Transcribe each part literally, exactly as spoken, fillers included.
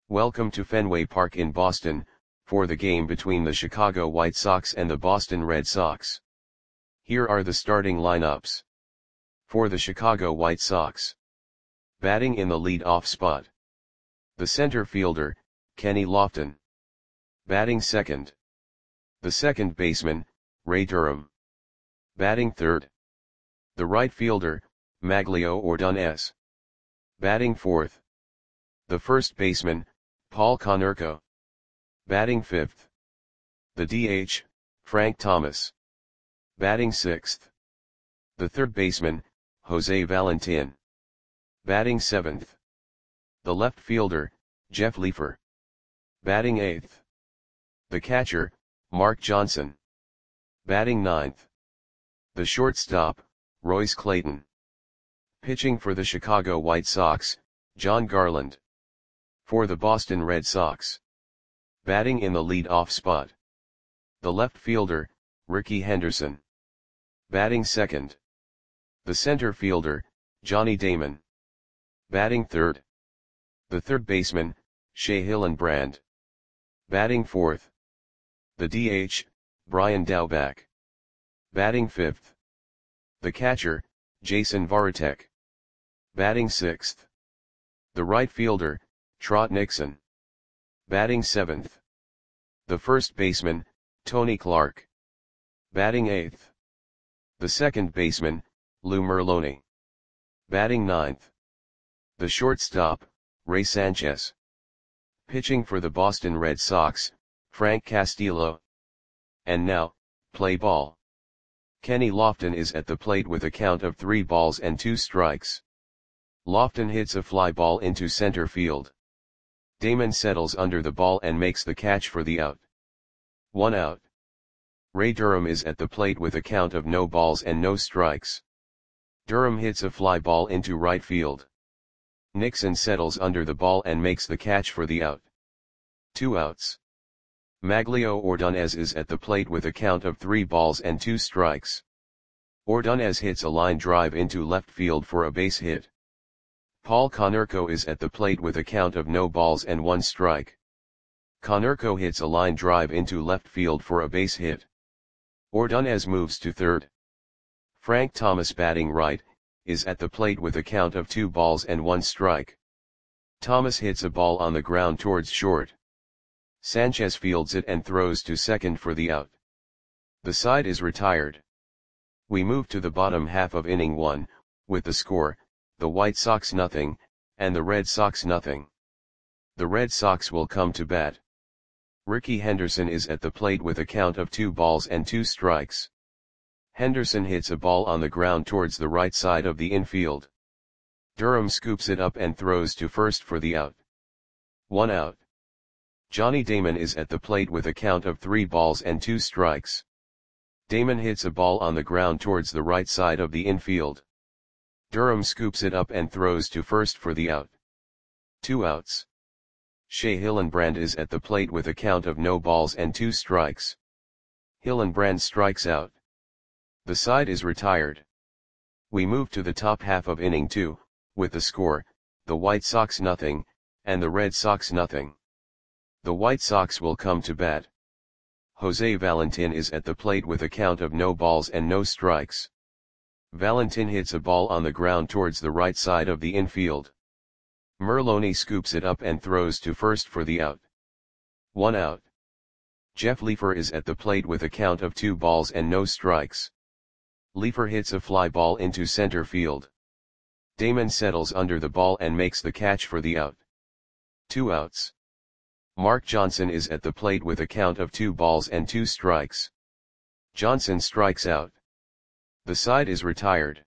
Welcome to Fenway Park in Boston, for the game between the Chicago White Sox and the Boston Red Sox. Here are the starting lineups. For the Chicago White Sox. Batting in the lead-off spot. The center fielder, Kenny Lofton. Batting second. The second baseman, Ray Durham. Batting third. The right fielder, Maglio Ordonez. Batting fourth. The first baseman, Paul Konerko. Batting fifth. The D H, Frank Thomas. Batting sixth. The third baseman, Jose Valentin. Batting seventh. The left fielder, Jeff Leefer. Batting eighth. The catcher, Mark Johnson. Batting ninth. The shortstop, Royce Clayton. Pitching for the Chicago White Sox, John Garland. For the Boston Red Sox. Batting in the lead-off spot. The left fielder, Rickey Henderson. Batting second. The center fielder, Johnny Damon. Batting third. The third baseman, Shea Hillenbrand. Batting fourth. The D H, Brian Daubach. Batting fifth. The catcher, Jason Varitek. Batting sixth. The right fielder, Trot Nixon. Batting seventh. The first baseman, Tony Clark. Batting eighth. The second baseman, Lou Merloni. Batting ninth. The shortstop, Ray Sanchez. Pitching for the Boston Red Sox, Frank Castillo. And now, play ball. Kenny Lofton is at the plate with a count of three balls and two strikes. Lofton hits a fly ball into center field. Damon settles under the ball and makes the catch for the out. One out. Ray Durham is at the plate with a count of no balls and no strikes. Durham hits a fly ball into right field. Nixon settles under the ball and makes the catch for the out. Two outs. Maglio Ordonez is at the plate with a count of three balls and two strikes. Ordonez hits a line drive into left field for a base hit. Paul Konerko is at the plate with a count of no balls and one strike. Konerko hits a line drive into left field for a base hit. Ordonez moves to third. Frank Thomas, batting right, is at the plate with a count of two balls and one strike. Thomas hits a ball on the ground towards short. Sanchez fields it and throws to second for the out. The side is retired. We move to the bottom half of inning one, with the score, the White Sox nothing, and the Red Sox nothing. The Red Sox will come to bat. Rickey Henderson is at the plate with a count of two balls and two strikes. Henderson hits a ball on the ground towards the right side of the infield. Durham scoops it up and throws to first for the out. One out. Johnny Damon is at the plate with a count of three balls and two strikes. Damon hits a ball on the ground towards the right side of the infield. Durham scoops it up and throws to first for the out. Two outs. Shea Hillenbrand is at the plate with a count of no balls and two strikes. Hillenbrand strikes out. The side is retired. We move to the top half of inning two, with the score, the White Sox nothing, and the Red Sox nothing. The White Sox will come to bat. Jose Valentin is at the plate with a count of no balls and no strikes. Valentin hits a ball on the ground towards the right side of the infield. Merloni scoops it up and throws to first for the out. One out. Jeff Leefer is at the plate with a count of two balls and no strikes. Leefer hits a fly ball into center field. Damon settles under the ball and makes the catch for the out. Two outs. Mark Johnson is at the plate with a count of two balls and two strikes. Johnson strikes out. The side is retired.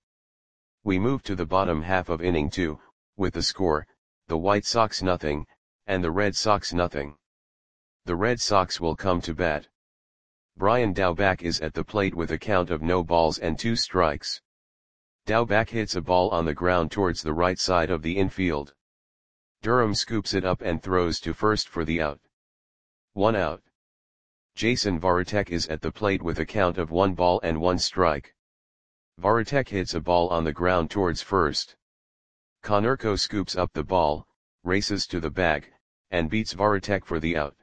We move to the bottom half of inning two, with the score, the White Sox nothing, and the Red Sox nothing. The Red Sox will come to bat. Brian Daubach is at the plate with a count of no balls and two strikes. Daubach hits a ball on the ground towards the right side of the infield. Durham scoops it up and throws to first for the out. One out. Jason Varitek is at the plate with a count of one ball and one strike. Varitek hits a ball on the ground towards first. Konerko scoops up the ball, races to the bag, and beats Varitek for the out.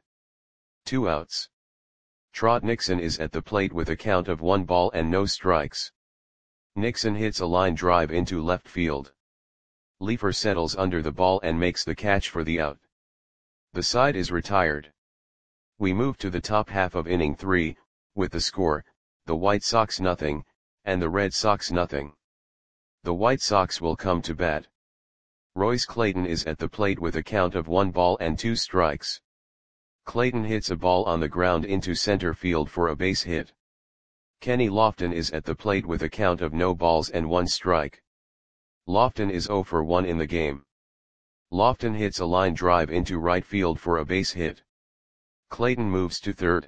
Two outs. Trot Nixon is at the plate with a count of one ball and no strikes. Nixon hits a line drive into left field. Leefer settles under the ball and makes the catch for the out. The side is retired. We move to the top half of inning three, with the score, the White Sox nothing, and the Red Sox nothing. The White Sox will come to bat. Royce Clayton is at the plate with a count of one ball and two strikes. Clayton hits a ball on the ground into center field for a base hit. Kenny Lofton is at the plate with a count of no balls and one strike. Lofton is oh for one in the game. Lofton hits a line drive into right field for a base hit. Clayton moves to third.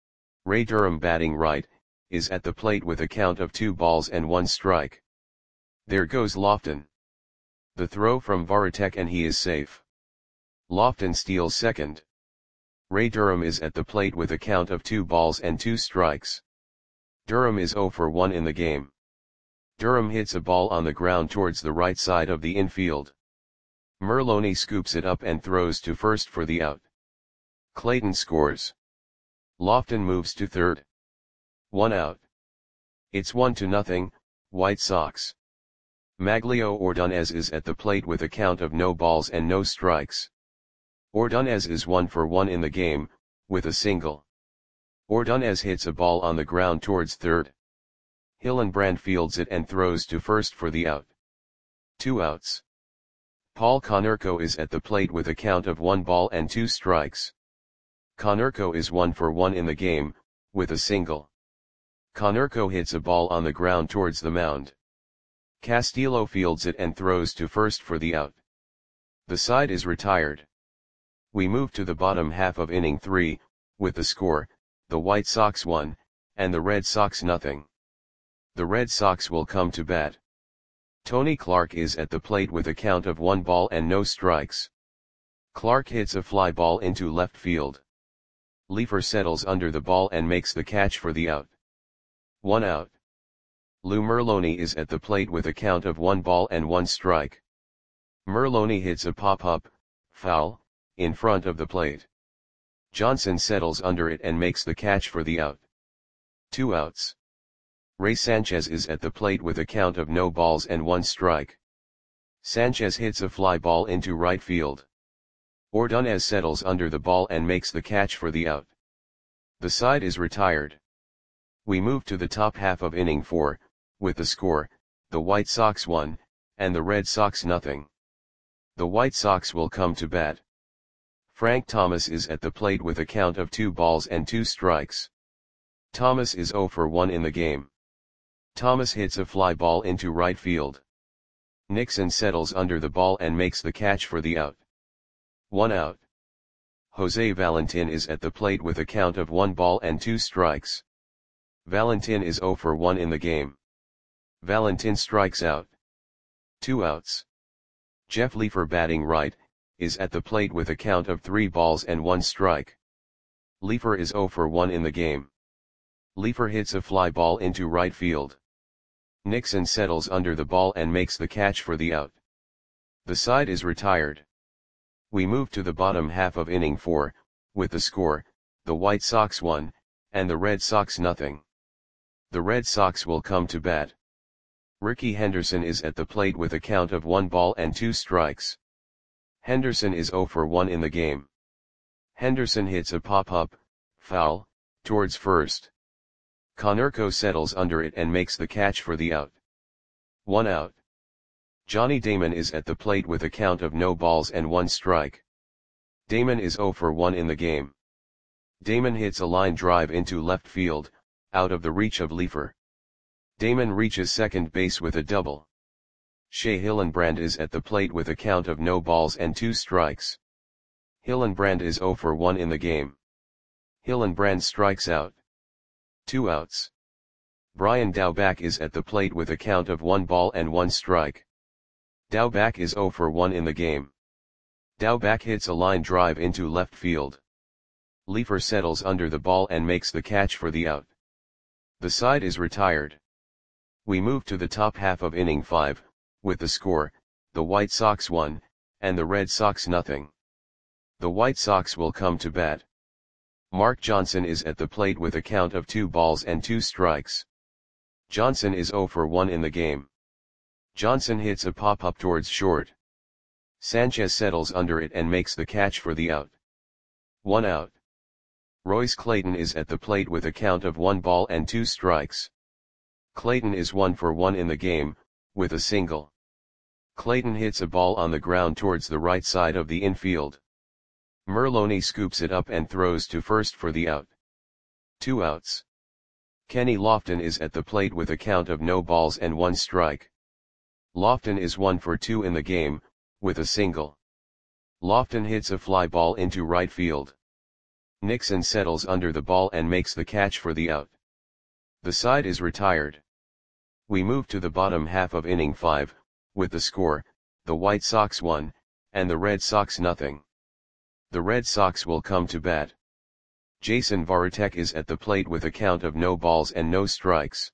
Ray Durham, batting right, is at the plate with a count of two balls and one strike. There goes Lofton. The throw from Varitek and he is safe. Lofton steals second. Ray Durham is at the plate with a count of two balls and two strikes. Durham is oh for one in the game. Durham hits a ball on the ground towards the right side of the infield. Merloni scoops it up and throws to first for the out. Clayton scores. Lofton moves to third. One out. It's one to nothing, White Sox. Maglio Ordonez is at the plate with a count of no balls and no strikes. Ordonez is one for one in the game, with a single. Ordonez hits a ball on the ground towards third. Hillenbrand fields it and throws to first for the out. Two outs. Paul Konerko is at the plate with a count of one ball and two strikes. Konerko is one for one in the game, with a single. Konerko hits a ball on the ground towards the mound. Castillo fields it and throws to first for the out. The side is retired. We move to the bottom half of inning three, with the score, the White Sox one, and the Red Sox nothing. The Red Sox will come to bat. Tony Clark is at the plate with a count of one ball and no strikes. Clark hits a fly ball into left field. Leefer settles under the ball and makes the catch for the out. One out. Lou Merloni is at the plate with a count of one ball and one strike. Merloni hits a pop-up, foul, in front of the plate. Johnson settles under it and makes the catch for the out. Two outs. Ray Sanchez is at the plate with a count of no balls and one strike. Sanchez hits a fly ball into right field. Ordonez settles under the ball and makes the catch for the out. The side is retired. We move to the top half of inning four, with the score, the White Sox one, and the Red Sox nothing. The White Sox will come to bat. Frank Thomas is at the plate with a count of two balls and two strikes. Thomas is oh for one in the game. Thomas hits a fly ball into right field. Nixon settles under the ball and makes the catch for the out. One out. Jose Valentin is at the plate with a count of one ball and two strikes. Valentin is oh for one in the game. Valentin strikes out. Two outs. Jeff Leefer, batting right, is at the plate with a count of three balls and one strike. Leefer is oh for one in the game. Leefer hits a fly ball into right field. Nixon settles under the ball and makes the catch for the out. The side is retired. We move to the bottom half of inning four, with the score, the White Sox one, and the Red Sox nothing. The Red Sox will come to bat. Ricky Henderson is at the plate with a count of one ball and two strikes. Henderson is oh for one in the game. Henderson hits a pop-up, foul, towards first. Konerko settles under it and makes the catch for the out. One out. Johnny Damon is at the plate with a count of no balls and one strike. Damon is oh for one in the game. Damon hits a line drive into left field, out of the reach of Leefer. Damon reaches second base with a double. Shea Hillenbrand is at the plate with a count of no balls and two strikes. Hillenbrand is oh for one in the game. Hillenbrand strikes out. Two outs. Brian Daubach is at the plate with a count of one ball and one strike. Daubach is oh for one in the game. Daubach hits a line drive into left field. Leefer settles under the ball and makes the catch for the out. The side is retired. We move to the top half of inning five, with the score, the White Sox one, and the Red Sox nothing. The White Sox will come to bat. Mark Johnson is at the plate with a count of two balls and two strikes. Johnson is zero for one in the game. Johnson hits a pop-up towards short. Sanchez settles under it and makes the catch for the out. One out. Royce Clayton is at the plate with a count of one ball and two strikes. Clayton is one for one in the game, with a single. Clayton hits a ball on the ground towards the right side of the infield. Merloni scoops it up and throws to first for the out. Two outs. Kenny Lofton is at the plate with a count of no balls and one strike. Lofton is one for two in the game, with a single. Lofton hits a fly ball into right field. Nixon settles under the ball and makes the catch for the out. The side is retired. We move to the bottom half of inning five, with the score, the White Sox one, and the Red Sox nothing. The Red Sox will come to bat. Jason Varitek is at the plate with a count of no balls and no strikes.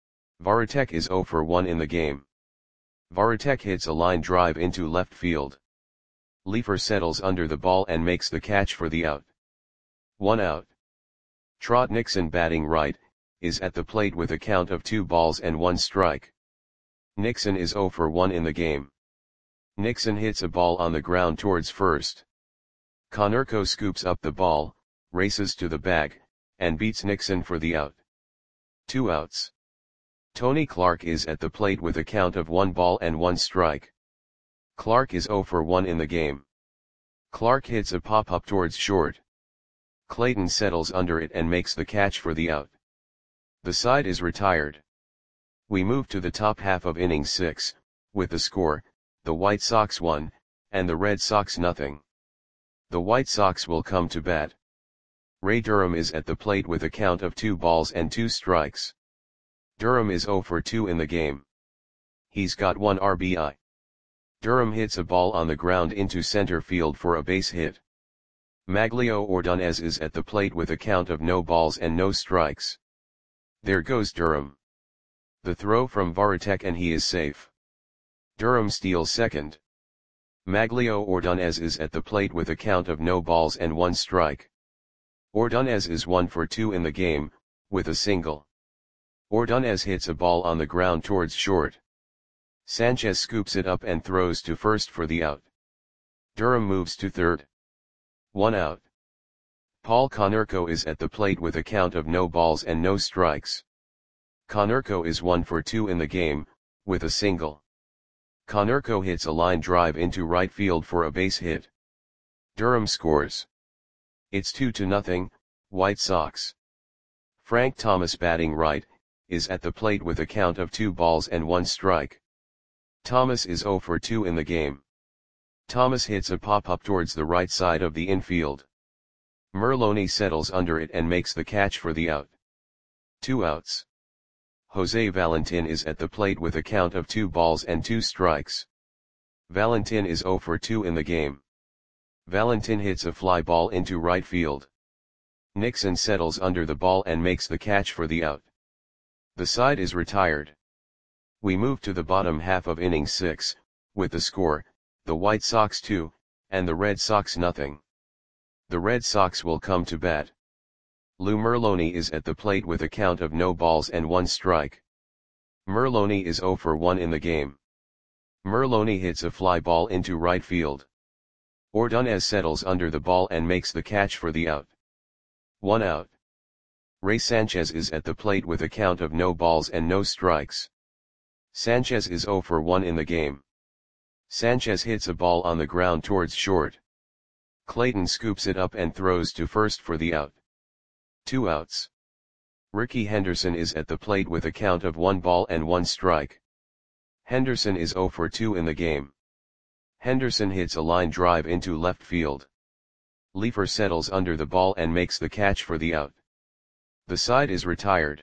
Varitek is zero for one in the game. Varitek hits a line drive into left field. Leefer settles under the ball and makes the catch for the out. One out. Trot Nixon, batting right, is at the plate with a count of two balls and one strike. Nixon is zero for one in the game. Nixon hits a ball on the ground towards first. Konerko scoops up the ball, races to the bag, and beats Nixon for the out. Two outs. Tony Clark is at the plate with a count of one ball and one strike. Clark is zero for one in the game. Clark hits a pop-up towards short. Clayton settles under it and makes the catch for the out. The side is retired. We move to the top half of inning six, with the score, the White Sox one, and the Red Sox nothing. The White Sox will come to bat. Ray Durham is at the plate with a count of two balls and two strikes. Durham is zero for two in the game. He's got one R B I. Durham hits a ball on the ground into center field for a base hit. Maglio Ordonez is at the plate with a count of no balls and no strikes. There goes Durham. The throw from Varitek and he is safe. Durham steals second. Maglio Ordonez is at the plate with a count of no balls and one strike. Ordonez is one for two in the game, with a single. Ordonez hits a ball on the ground towards short. Sanchez scoops it up and throws to first for the out. Durham moves to third. One out. Paul Konerko is at the plate with a count of no balls and no strikes. Konerko is one for two in the game, with a single. Konerko hits a line drive into right field for a base hit. Durham scores. It's two to nothing, White Sox. Frank Thomas, batting right, is at the plate with a count of two balls and one strike. Thomas is zero for two in the game. Thomas hits a pop-up towards the right side of the infield. Merloni settles under it and makes the catch for the out. Two outs. Jose Valentin is at the plate with a count of two balls and two strikes. Valentin is zero for two in the game. Valentin hits a fly ball into right field. Nixon settles under the ball and makes the catch for the out. The side is retired. We move to the bottom half of inning six, with the score, the White Sox two, and the Red Sox nothing. The Red Sox will come to bat. Lou Merloni is at the plate with a count of no balls and one strike. Merloni is zero for one in the game. Merloni hits a fly ball into right field. Ordonez settles under the ball and makes the catch for the out. One out. Ray Sanchez is at the plate with a count of no balls and no strikes. Sanchez is zero for one in the game. Sanchez hits a ball on the ground towards short. Clayton scoops it up and throws to first for the out. Two outs. Ricky Henderson is at the plate with a count of one ball and one strike. Henderson is zero for two in the game. Henderson hits a line drive into left field. Leefer settles under the ball and makes the catch for the out. The side is retired.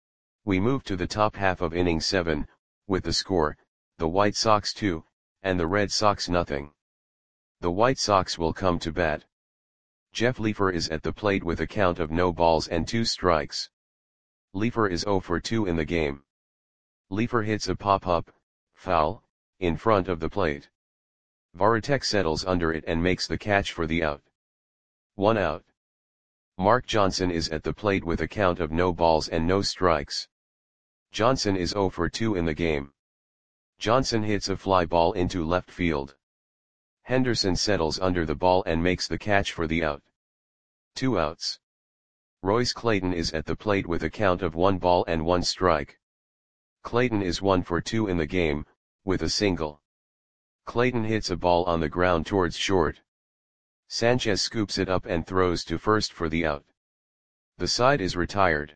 We move to the top half of inning seven, with the score, the White Sox two, and the Red Sox nothing. The White Sox will come to bat. Jeff Leefer is at the plate with a count of no balls and two strikes. Leefer is zero for two in the game. Leefer hits a pop-up, foul, in front of the plate. Varitek settles under it and makes the catch for the out. One out. Mark Johnson is at the plate with a count of no balls and no strikes. Johnson is oh for two in the game. Johnson hits a fly ball into left field. Henderson settles under the ball and makes the catch for the out. Two outs. Royce Clayton is at the plate with a count of one ball and one strike. Clayton is one for two in the game, with a single. Clayton hits a ball on the ground towards short. Sanchez scoops it up and throws to first for the out. The side is retired.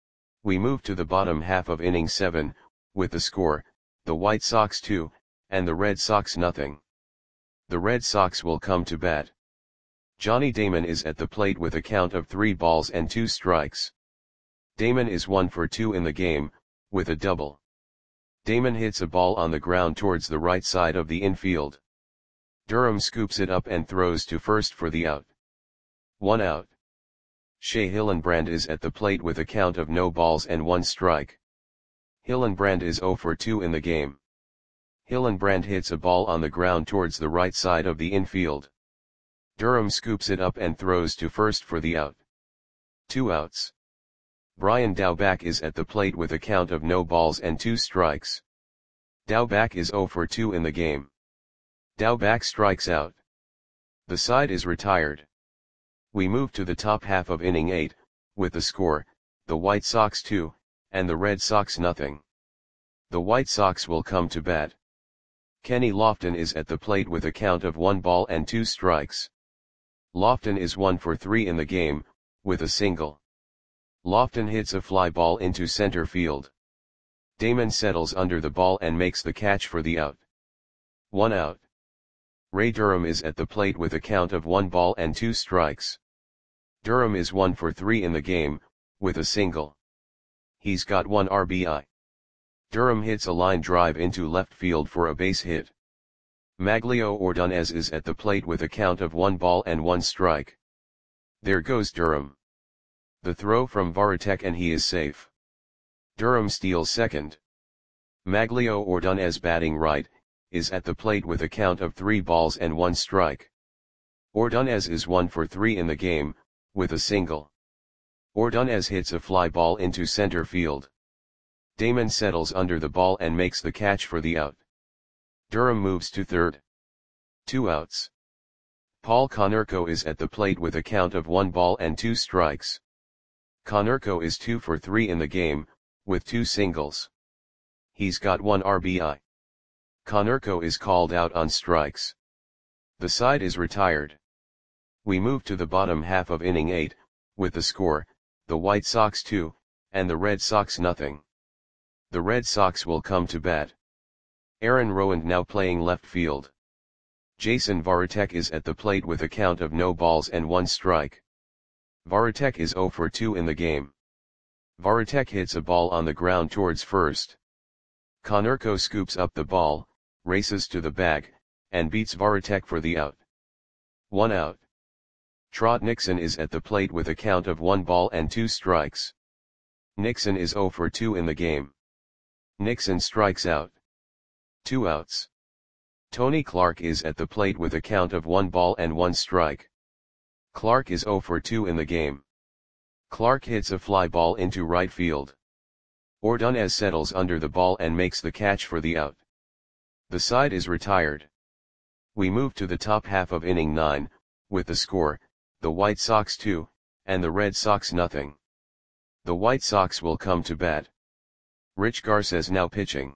We move to the bottom half of inning seven, with the score, the White Sox two, and the Red Sox nothing. The Red Sox will come to bat. Johnny Damon is at the plate with a count of three balls and two strikes. Damon is one for two in the game, with a double. Damon hits a ball on the ground towards the right side of the infield. Durham scoops it up and throws to first for the out. One out. Shea Hillenbrand is at the plate with a count of no balls and one strike. Hillenbrand is oh for two in the game. Hillenbrand hits a ball on the ground towards the right side of the infield. Durham scoops it up and throws to first for the out. Two outs. Brian Daubach is at the plate with a count of no balls and two strikes. Daubach is oh for two in the game. Daubach strikes out. The side is retired. We move to the top half of inning eight, with the score, the White Sox two, and the Red Sox nothing. The White Sox will come to bat. Kenny Lofton is at the plate with a count of one ball and two strikes. Lofton is one for three in the game, with a single. Lofton hits a fly ball into center field. Damon settles under the ball and makes the catch for the out. One out. Ray Durham is at the plate with a count of one ball and two strikes. Durham is one for three in the game, with a single. He's got one R B I. Durham hits a line drive into left field for a base hit. Maglio Ordonez is at the plate with a count of one ball and one strike. There goes Durham. The throw from Varitek and he is safe. Durham steals second. Maglio Ordonez, batting right, is at the plate with a count of three balls and one strike. Ordonez is one for three in the game, with a single. Ordonez hits a fly ball into center field. Damon settles under the ball and makes the catch for the out. Durham moves to third. Two outs. Paul Konerko is at the plate with a count of one ball and two strikes. Konerko is two for three in the game, with two singles. He's got one R B I. Konerko is called out on strikes. The side is retired. We move to the bottom half of inning eight, with the score, the White Sox two, and the Red Sox nothing. The Red Sox will come to bat. Aaron Rowand now playing left field. Jason Varitek is at the plate with a count of no balls and one strike. Varitek is oh for two in the game. Varitek hits a ball on the ground towards first. Konerko scoops up the ball, races to the bag, and beats Varitek for the out. One out. Trot Nixon is at the plate with a count of one ball and two strikes. Nixon is oh for two in the game. Nixon strikes out. Two outs. Tony Clark is at the plate with a count of one ball and one strike. Clark is oh for two in the game. Clark hits a fly ball into right field. Ordonez settles under the ball and makes the catch for the out. The side is retired. We move to the top half of inning nine, with the score, the White Sox two, and the Red Sox nothing. The White Sox will come to bat. Rich Garces now pitching.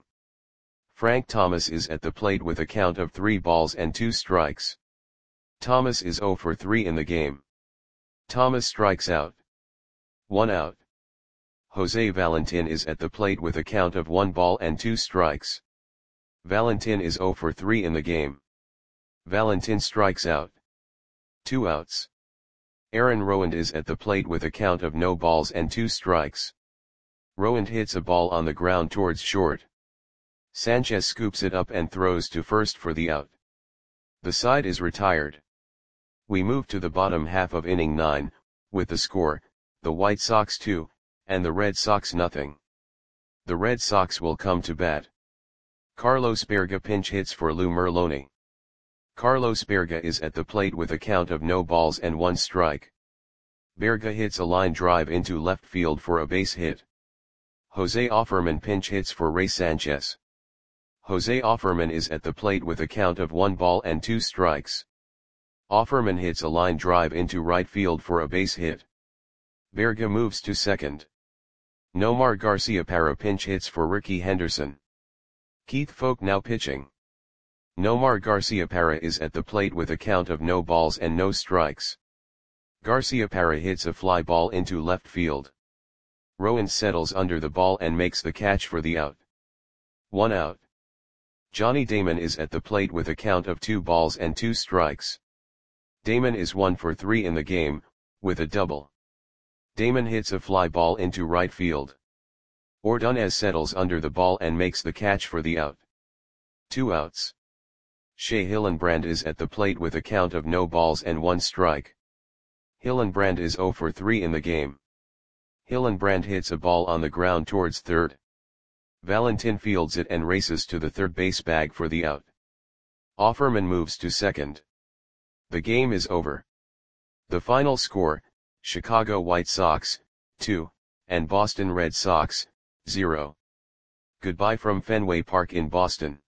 Frank Thomas is at the plate with a count of three balls and two strikes. Thomas is oh for three in the game. Thomas strikes out. One out. Jose Valentin is at the plate with a count of one ball and two strikes. Valentin is oh for three in the game. Valentin strikes out. Two outs. Aaron Rowand is at the plate with a count of no balls and two strikes. Rowand hits a ball on the ground towards short. Sanchez scoops it up and throws to first for the out. The side is retired. We move to the bottom half of inning nine, with the score, the White Sox two, and the Red Sox nothing. The Red Sox will come to bat. Carlos Berga pinch hits for Lou Merloni. Carlos Berga is at the plate with a count of no balls and one strike. Berga hits a line drive into left field for a base hit. Jose Offerman pinch hits for Ray Sanchez. Jose Offerman is at the plate with a count of one ball and two strikes. Offerman hits a line drive into right field for a base hit. Berga moves to second. Nomar Garciaparra pinch hits for Ricky Henderson. Keith Foulke now pitching. Nomar Garciaparra is at the plate with a count of no balls and no strikes. Garciaparra hits a fly ball into left field. Rowan settles under the ball and makes the catch for the out. One out. Johnny Damon is at the plate with a count of two balls and two strikes. Damon is one for three in the game, with a double. Damon hits a fly ball into right field. Ordonez settles under the ball and makes the catch for the out. Two outs. Shea Hillenbrand is at the plate with a count of no balls and one strike. Hillenbrand is zero for three in the game. Hillenbrand hits a ball on the ground towards third. Valentin fields it and races to the third base bag for the out. Offerman moves to second. The game is over. The final score, Chicago White Sox, two, and Boston Red Sox, zero. Goodbye from Fenway Park in Boston.